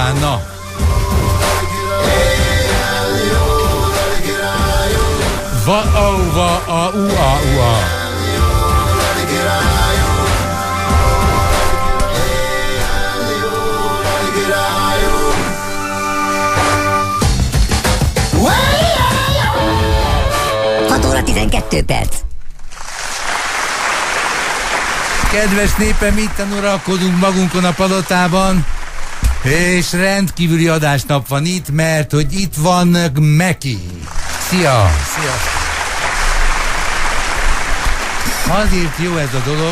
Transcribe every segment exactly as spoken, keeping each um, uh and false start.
után, na. Va, au, va, a, u, a, u, a. hat óra tizenkét perc. Kedves népem, itten uralkodunk magunkon a palotában, és rendkívüli adásnap van itt, mert hogy itt van Meki. Szia! Szia! Azért jó ez a dolog.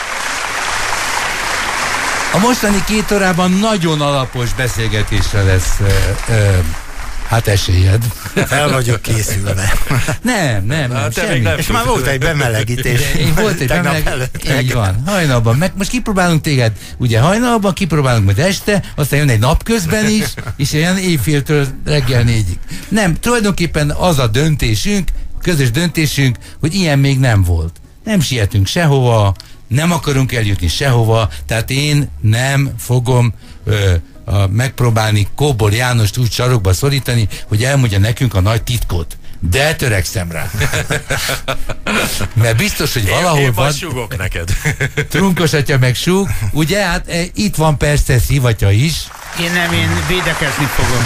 A mostani két órában nagyon alapos beszélgetésre lesz ö, ö, hát esélyed. Fel vagyok készülve. Nem, nem, nem, semmi. Nem és már volt egy bemelegítés. Én volt egy bemelegítés. Így van, hajnalban. Meg most kipróbálunk téged, ugye hajnalban, kipróbálunk majd este, aztán jön egy napközben is, és olyan éjféltől reggel négyig. Nem, tulajdonképpen az a döntésünk, közös döntésünk, hogy ilyen még nem volt. Nem sietünk sehova, nem akarunk eljutni sehova, tehát én nem fogom ö, a, megpróbálni Kóbor Jánost úgy sarokba szorítani, hogy elmondja nekünk a nagy titkot. De törekszem rá. Mert biztos, hogy valahol én, én van... Én neked. Trunkos atya meg súg. Ugye, hát e, itt van persze Szivatya is. Én nem, én védekezni fogom.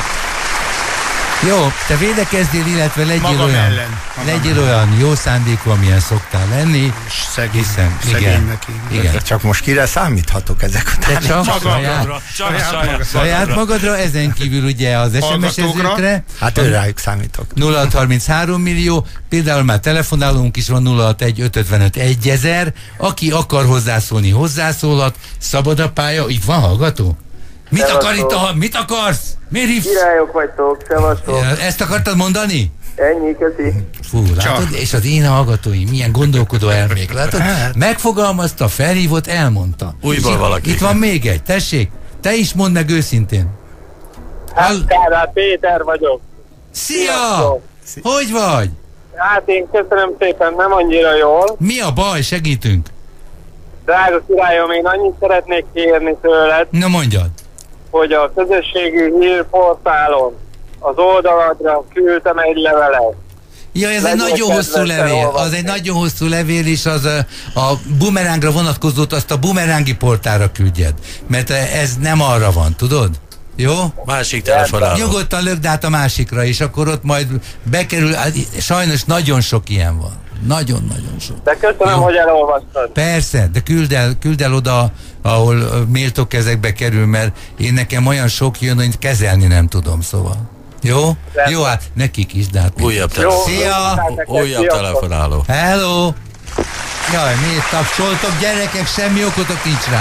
Jó, te védekezdél, illetve legyél magam olyan, ellen, legyél ellen. olyan jó szándékú, amilyen szoktál lenni. Szegény, Hiszem, igen, igen, igen. Csak most kire számíthatok ezek után? De csak magadra, saját, saját, saját, saját magadra, ezen kívül ugye az es em es-ezőkre. Hát ő rájuk számítok. nulla hat harminchárom millió, például már telefonálónk is van nulla hat egy öt ötvenöt egyezer, aki akar hozzászólni, hozzászólhat, szabad a pálya, itt van hallgató? Mit akar itt a, mit akarsz? Miért hívsz? Királyok vagytok, szevasztok. Ezt akartad mondani? Ennyi, köszi. Fú, látod? És az én hallgatóim, milyen gondolkodó elmék, látod? Megfogalmazta, felhívott, elmondta. Újból valaki. Itt van még egy, tessék, te is mondd meg őszintén. Hát, Kádár Péter vagyok. Szia! Sziasztok. Hogy vagy? Hát én köszönöm szépen, nem annyira jól. Mi a baj? Segítünk. Drága királyom, én annyit szeretnék kérni tőled, Na mondjad. hogy a közösségi hírportálon az oldaladra küldtem egy levelet. Ja, ez Legyen egy nagyon hosszú kedvesen levél, olvasni. az egy nagyon hosszú levél, és az a, a bumerángra vonatkozót azt a bumerángi portára küldjed, mert ez nem arra van, tudod? Jó? Másik telefonáló. Nyugodtan lökd át a másikra, és akkor ott majd bekerül, sajnos nagyon sok ilyen van. Nagyon-nagyon sok. De köszönöm, Jó. hogy elolvastad. Persze, de küld el, küld el oda, ahol méltó kezekbe kerül, mert én nekem olyan sok jön, hogy kezelni nem tudom, szóval. Jó? Persze. Jó, hát nekik is, de hát... Újabb Jó, telefonáló. Szia! Újabb telefonáló. Hello! Jaj, miért tapsoltok, gyerekek, semmi okotok nincs rá.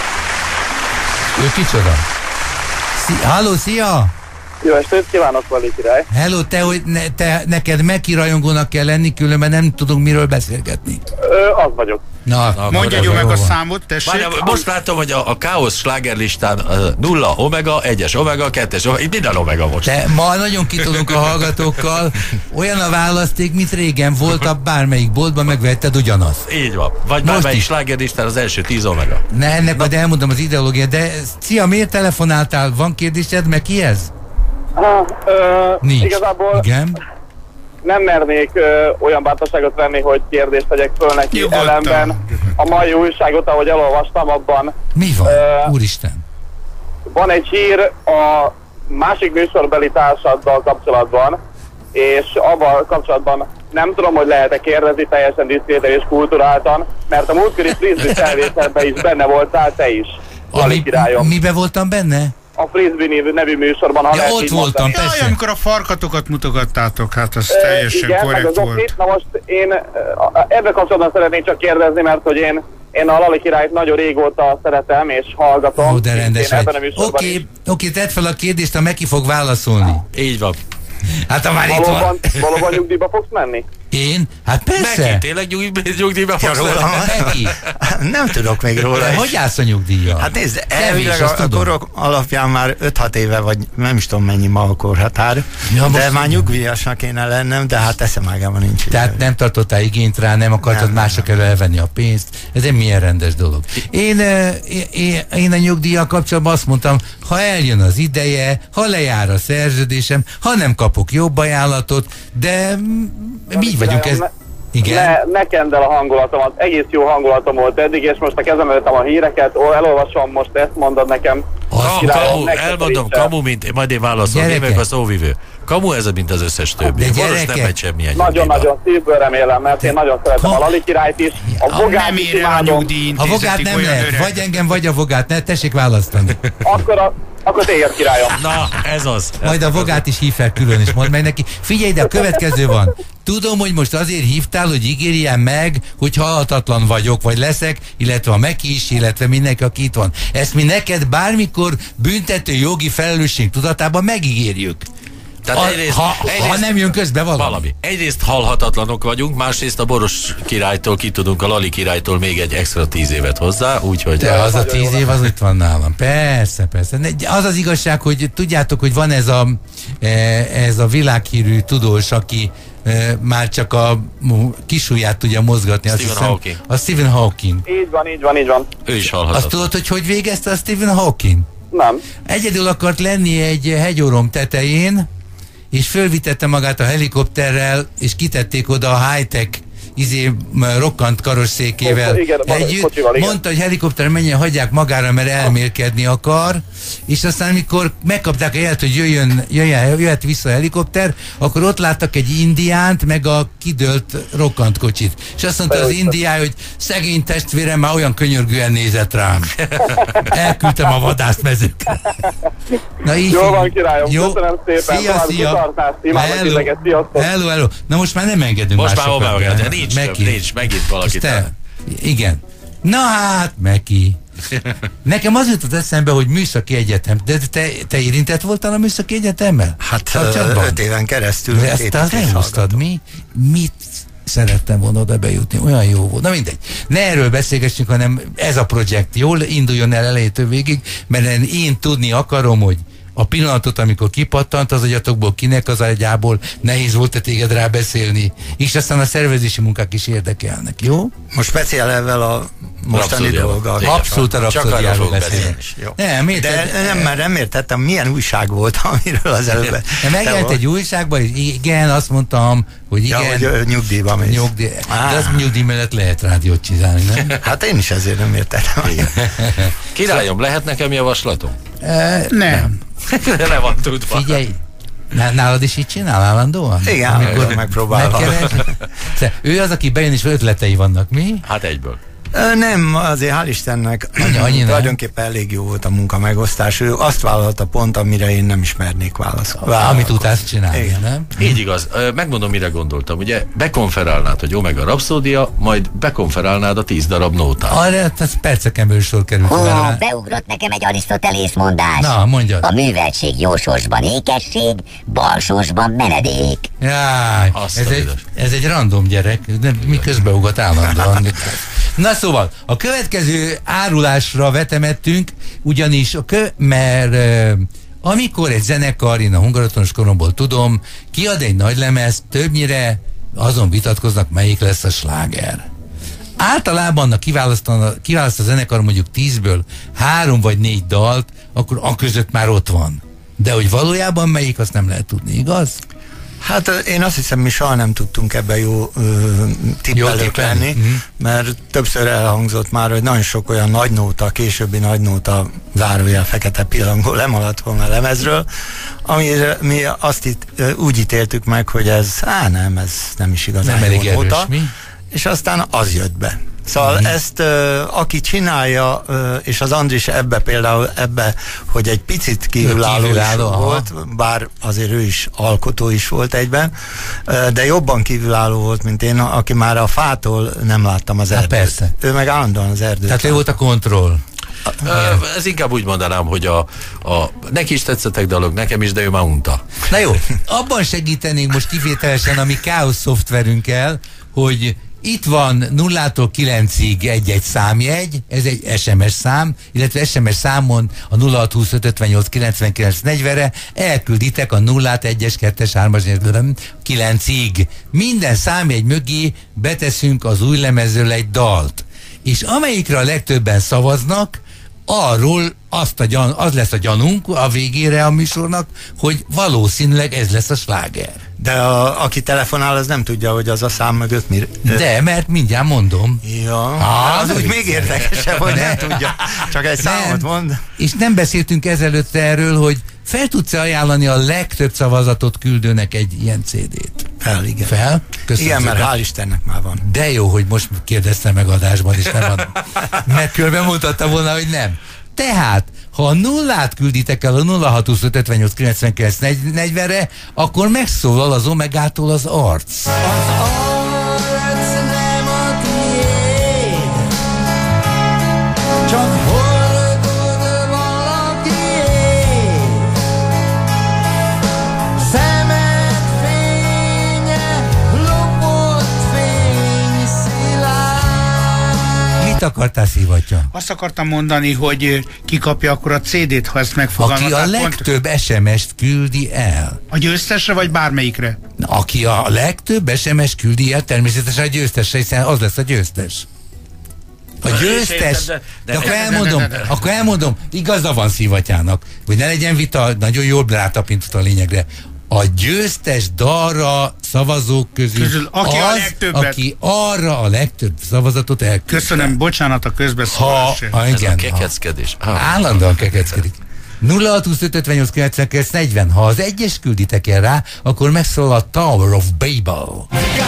Ő kicsoda? Szia, halló, szia! Jó estét kívánok, Vali király. Hello, te, hogy ne, te, neked Meki rajongónak kell lenni, különben nem tudunk miről beszélgetni. Ö, az vagyok. Na, Na, Mondja az jó meg jó a van. számot, tessék. Várjál, most látom, hogy a, a Káosz slágerlistán uh, nulla omega, egyes omega, kettes omega, itt minden omega most. Te ma nagyon kitolunk a hallgatókkal, olyan a választék, mint régen volt, a bármelyik boltban megvetted ugyanaz. Így van. Vagy Most bármelyik is. slágerlistán az első tíz omega. Ne, ennek majd elmondom az ideológiát, de szia, miért telefonáltál? Van kérdésed Mekihez? Ha, ö, Nincs. Igazából Igen? nem mernék ö, olyan bátorságot venni, hogy kérdést tegyek föl neki. Nyugodtan. Ellenben a mai újságot, ahogy elolvastam, abban Mi van? Ö, Úristen. van egy hír a másik műsorbeli társaddal kapcsolatban, és abban kapcsolatban nem tudom, hogy lehet-e kérdezni teljesen diszkréten és kulturáltan, mert a múltkori frisbee felvételben is benne voltál te is, Vali Mi, királyom. mibe voltam benne? A Frisbee nevű műsorban, ha Ja, lehet ott így voltam, mondani. persze. Jaj, amikor a farkatokat mutogattátok, hát az Ö, teljesen igen, meg korrekt az volt. okét. Na most én ö, ebben kapcsolatban szeretnék csak kérdezni, mert hogy én, én a Lali királyt nagyon régóta szeretem és hallgatom. Ó, de rendes Én ebben a vagy. műsorban Oké, is. oké, tedd fel a kérdést, a Meki fog válaszolni. Így van. Hát ha már itt van. Valóban, valóban nyugdíjba fogsz menni? Én? Hát persze. Neki, tényleg nyugdíj, nyugdíjba Ja, róla? Neki. Nem tudok még róla. De is. hogy állsz a nyugdíjjal? Hát nézd, Kevés, elvileg azt a, a tudom. korok alapján már öt-hat éve, vagy nem is tudom mennyi ma a korhatár, Ja, de most már nyugdíjasnak kéne lennem, de hát eszemágában nincs. Tehát nem tartottál igényt rá, nem akartad Nem, mások elől elvenni a pénzt. Ez egy milyen rendes dolog. Én, eh, én, én a nyugdíjjal kapcsolatban azt mondtam, ha eljön az ideje, ha lejár a szerződésem, ha nem kapok jobb ajánlatot, de mm, mi így vagyunk ez... Igen? Ne, ne kend el a hangulatomat, egész jó hangulatom volt eddig, és most a kezem előttem a híreket, ó, elolvasom, most ezt mondod nekem. Ah, Királyom, kamu, nektek elmondom, is, kamu, mint, majd én válaszolom, én Gyerekek. vagyok a szóvivő. Kamu ez, mint az összes többi. De Boros gyerekek. nem megy semmilyen nyugdíjba. Nagyon-nagyon szívből remélem, mert én nagyon szeretem Ha- a Lali királyt is, a Nem Vogát is ér el a imádom, A nyugdíjintézetig vogát nem olyan lehet, öreg. vagy engem, vagy a vogát, ne, tessék választani. akkor, a, akkor téged királyom. Na, ez az. Majd a vogát is hív fel külön, és mondd meg neki, figyelj, de a következő van. Tudom, hogy most azért hívtál, hogy ígérjem meg, hogy halhatatlan vagyok, vagy leszek, illetve a Meki is, illetve mindenki, aki itt van. Ezt mi neked bármikor büntető jogi felelősség tudatában megígérjük. Tehát A, egyrészt, ha, egyrészt, ha nem jön közbe valami. valami. Egyrészt halhatatlanok vagyunk, másrészt a Boros királytól ki tudunk, a Lali királytól még egy extra tíz évet hozzá, úgyhogy... De az a tíz év az itt van nálam. Persze, persze. Ne, az az igazság, hogy tudjátok, hogy van ez a, eh, ez a világhírű tudós, aki eh, már csak a mu- kisujját tudja mozgatni. Azt Stephen hiszem, Hawking. A Stephen Hawking. Így van, így van, így van. Ő is Azt halhatatlan. tudod, hogy hogy végezte a Stephen Hawking? Nem. Egyedül akart lenni egy hegyorom tetején, és fölvitette magát a helikopterrel, és kitették oda a high-tech izé, m- rokkant karosszékével Igen, együtt. kocsival, igen. Mondta, hogy helikopter menjen, hagyják magára, mert elmélkedni akar, és aztán amikor megkapták a jelet, hogy jöjjön, jöjjön, jöhet vissza a helikopter, akkor ott láttak egy indiánt, meg a kidőlt rokkant kocsit. És azt mondta az indián, hogy szegény testvérem már olyan könyörgően nézett rám. Elküldtem a vadászmezőkre. Na így Jó fog- van, királyom, köszönöm szépen, Szia, további szia. kitartást, imádok Hello. titeket, sziasztok. Hello, hello. Na most már nem engedünk Most már másokat Obama, be. de nincs több, Meki. nincs, megint valakit. Te, igen. Na hát, Meki. Nekem az jutott eszembe, hogy műszaki egyetem. De te, te érintett voltál a műszaki egyetemmel? Hát Kapcsolatban? ö, öt éven keresztül. De ezt két te az évig elhoztad, mi? Mit szerettem volna oda bejutni? Olyan jó volt. Na mindegy. Ne erről beszélgessünk, hanem ez a projekt jól induljon el elejétől végig, mert én tudni akarom, hogy a pillanatot, amikor kipattant az agyatokból, kinek az agyából, nehéz volt-e téged rá beszélni, és aztán a szervezési munkák is érdekelnek, jó? Most speciál ezzel a mostani Rapszódiával. dolggal. Igen. Abszolút a Csak arról rapszódiáról fogok beszélni. beszélni. Jó. Nem, miért? De nem, mert nem értettem, milyen újság volt, amiről az előbb. De megjelent egy újságban, és igen, azt mondtam, hogy igen. Ja, hogy ö, nyugdíjba mész. Nyugdíj. Á. De az nyugdíj mellett lehet rádiót csinálni, nem? Hát én is ezért nem értettem. Királyom, lehet nekem javaslatom? E, Nem. Le van tudva. Figyelj, ná- nálad is így csinál állandóan? Igen, amikor megpróbálom. megkeres? Te- Ő az, aki bejön, és ötletei vannak, mi? Hát egyből. Ö, Nem, azért hál' Istennek Annyi- annyi nem. tulajdonképpen elég jó volt a munka megosztás. Ő azt vállalta pont, amire én nem is mernék válaszolni. Amit utálsz csinálni, Igen. nem? Így igaz. Ö, Megmondom, mire gondoltam. Ugye bekonferálnád, hogy Omega Rapszódia, majd bekonferálnád a tíz darab nótát. Arra, ez perceken belül sor került. Ó, rá. beugrott nekem egy Arisztotelész mondás. Na, mondjad. A műveltség jósorsban ékesség, balsorsban menedék. Jaj, Azt ez a egy, bizonyos. ez egy random gyerek, de mi közbeugat állandóan. Na szóval, a következő árulásra vetemettünk, ugyanis a kö, mert uh, amikor egy zenekar, én a hungarotonos koromból tudom, kiad egy nagy lemezt, többnyire azon vitatkoznak, melyik lesz a sláger. Általában, ha kiválaszt a zenekar mondjuk tízből három vagy négy dalt, akkor a között már ott van. De hogy valójában melyik, azt nem lehet tudni, igaz? Hát ö, én azt hiszem, mi soha nem tudtunk ebben jó ö, tippelők tippelni. lenni, Mhm. mert többször elhangzott már, hogy nagyon sok olyan nagy nóta, későbbi nagy nóta, zárójel fekete pillangó lemaradt volna a lemezről, amire mi azt itt ö, úgy ítéltük meg, hogy ez, á nem, ez nem is igazán Nem elég jó erős, nóta, mi? és aztán az jött be. Szóval Mhm. ezt ö, aki csinálja, ö, és az Andris ebbe például ebbe, hogy egy picit kívülálló, kívülálló, is aha. volt, bár azért ő is alkotó is volt egyben, ö, de jobban kívülálló volt, mint én, aki már a fától nem láttam az Hát erdőt. persze. Ő meg állandóan az erdőt. Tehát ő volt a kontroll. Ez inkább úgy mondanám, hogy a, a neki is tetszettek dalok, nekem is, de ő már unta. Na jó, abban segítenénk most kivételesen a mi káosz szoftverünkkel, hogy itt van nullától kilencig egy-egy számjegy, ez egy es em es szám, illetve es em es számon a nulla hat huszonöt ötvennyolc kilencvenkilenc negyvenre elkülditek a nullát, egyes, kettes, hármas, kilencig. Minden számjegy mögé beteszünk az új lemezről egy dalt. És amelyikre a legtöbben szavaznak, arról azt a gyan, az lesz a gyanunk a végére a műsornak, hogy valószínűleg ez lesz a sláger. De a, aki telefonál, az nem tudja, hogy az a szám mögött mi... De, mert mindjárt mondom. Ja, ah, az úgy még érdekesebb, hogy nem tudja. Csak egy nem. számot mond. És nem beszéltünk ezelőtt erről, hogy fel tudsz-e ajánlani a legtöbb szavazatot küldőnek egy ilyen cé dét? Fel, igen. Fel? Köszönöm. Igen, mert hál' Istennek már van. De jó, hogy most kérdeztem meg adásban, és nem adom. Mert körben mutatta volna, hogy nem. Tehát, ha a nullát külditek el a nulla hat huszonöt ötvennyolc kilencvenkilenc negyvenre, akkor megszólal az Omegától az arc. Az arc nem a tiéd, csak horgod valakiéd. Szemed fénye, lopott fény szilárd. Mit akartál, Szivattyú? Azt akartam mondani, hogy ki kapja akkor a cé dét, ha ezt megfogalmazták. Aki a legtöbb es em es-t küldi el. A győztesre, vagy bármelyikre? Aki a legtöbb es em es küldi el, természetesen a győztesre, hiszen az lesz a győztes. A győztes, de, de akkor elmondom, akkor elmondom, igaza van Szivattyának, hogy ne legyen vita, nagyon jól rátapintott a lényegre. A győztes dalra szavazók közül, közül aki az, a legtöbbet. aki arra a legtöbb szavazatot elküldte. Köszönöm, bocsánat a közbeszólásra. Ha, Ez igen, a kekeckedés. ha, állandóan kekeckedik. nulla hat huszonöt ötvennyolc kilencvenkilenc negyven. Ha az egyes külditek el rá, akkor megszól a Tower of Babel.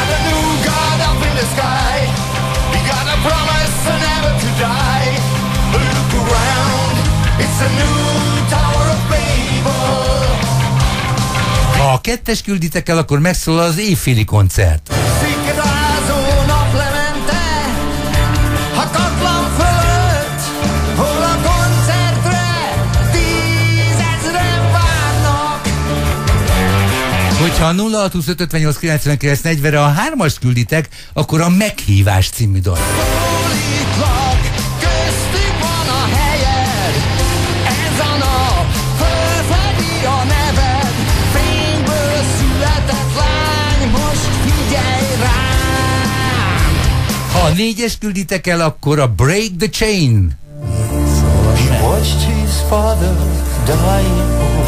Ha a kettes külditek el, akkor megszól az éjféli koncert. Szikrázó naplemente, hatatlan fölött, hol a koncertre tízezren várnak. Hogyha a nulla hat huszonöt ötvennyolc kilencvenkilenc negyvenre a hármast külditek, akkor a Meghívás című dal. Szólítlak, köztük van a helyed, ez a nap fölfedi a neved, fényből született lány, most figyelj rám. Ha a négyes külditek el, akkor a Break the Chain. He watched his father die.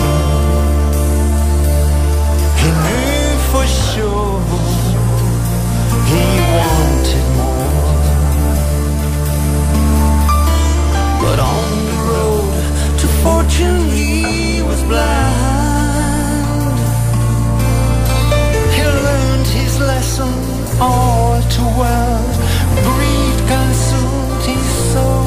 He knew for sure he wanted more. But on the road to fortune he was blind. He learned his lesson all too well. Greed consumed his soul.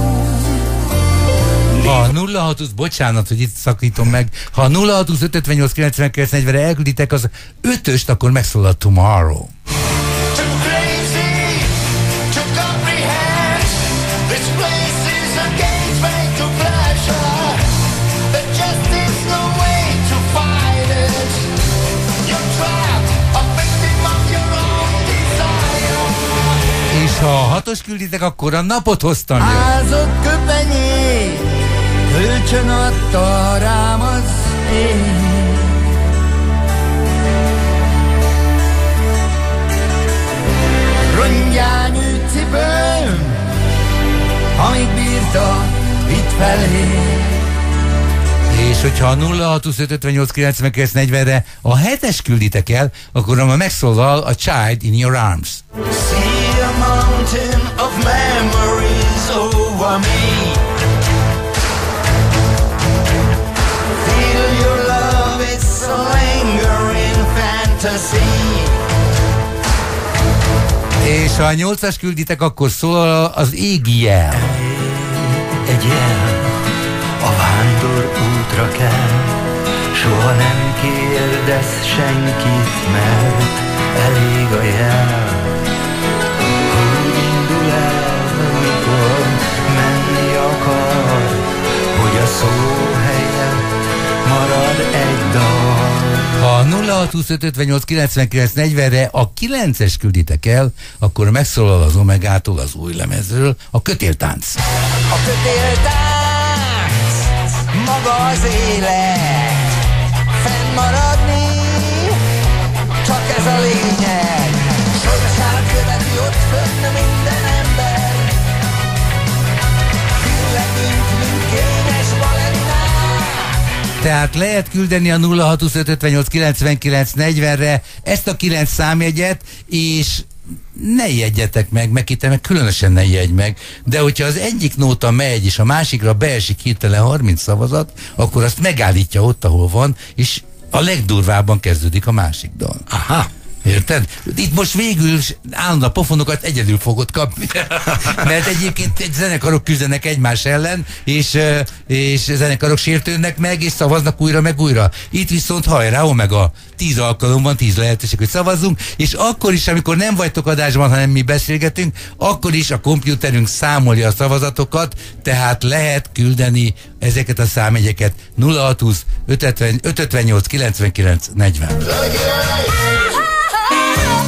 Ha a nulla hat húsz, bocsánat, hogy itt szakítom meg, ha a nulla hat huszonöt ötvennyolc kilencvenkilenc negyvenre elkülditek az ötöst, akkor megszól a Tomorrow. Too crazy to comprehend. This place is a gateway to pleasure. There just is no way to fight it. You're trapped, a victim of your own desire. És ha a hatos külditek, akkor a Napot hoztam jön. Ázott köpenyét, kölcsön adta rám az ég. Rongyányű cipőm, amíg bírta, vitt felé. És hogyha a nulla hat huszonöt ötvennyolc kilencvenkilenc negyvenre a hetes külditek el, akkor ma megszólal a Child in Your Arms. See a mountain of memories over me. Feel your love, it's a lingering fantasy. És ha a nyolcas külditek, akkor szólal az Égi jel. Egy jel, a vándor útra kell, soha nem kérdez senkit, mert elég a jel. Hogy indul el, mikor menni akar, nulla hat huszonöt ötvennyolc kilencvenkilenc negyvenre a kilences külditek el, akkor megszólal az Omegától, az új lemezről a Kötéltánc. A kötéltánc, maga az élet, fennmaradni, csak ez a lényeg. Sorsát követi ott fönn minden ember, küllegünk, mint kényes balerinák. Tehát lehet küldeni a nulla hat huszonöt ötvennyolc kilencvenkilenc negyvenre ezt a kilenc számjegyet, és ne jegyetek meg, meg itt meg különösen ne jegy meg, de hogyha az egyik nóta megy, és a másikra beesik hirtelen harminc szavazat, akkor azt megállítja ott, ahol van, és a legdurvábban kezdődik a másik dal. Aha. Érted? Itt most végül állandó a pofonokat egyedül fogod kapni. Mert egyébként egy zenekarok küzdenek egymás ellen, és, és zenekarok sértődnek meg, és szavaznak újra meg újra. Itt viszont hajrá, Omega, tíz alkalom van, tíz lehetőség, hogy szavazzunk, és akkor is, amikor nem vagytok adásban, hanem mi beszélgetünk, akkor is a kompjúterünk számolja a szavazatokat, tehát lehet küldeni ezeket a számjegyeket nulla hat húsz öt ötvennyolc kilencvenkilenc negyven.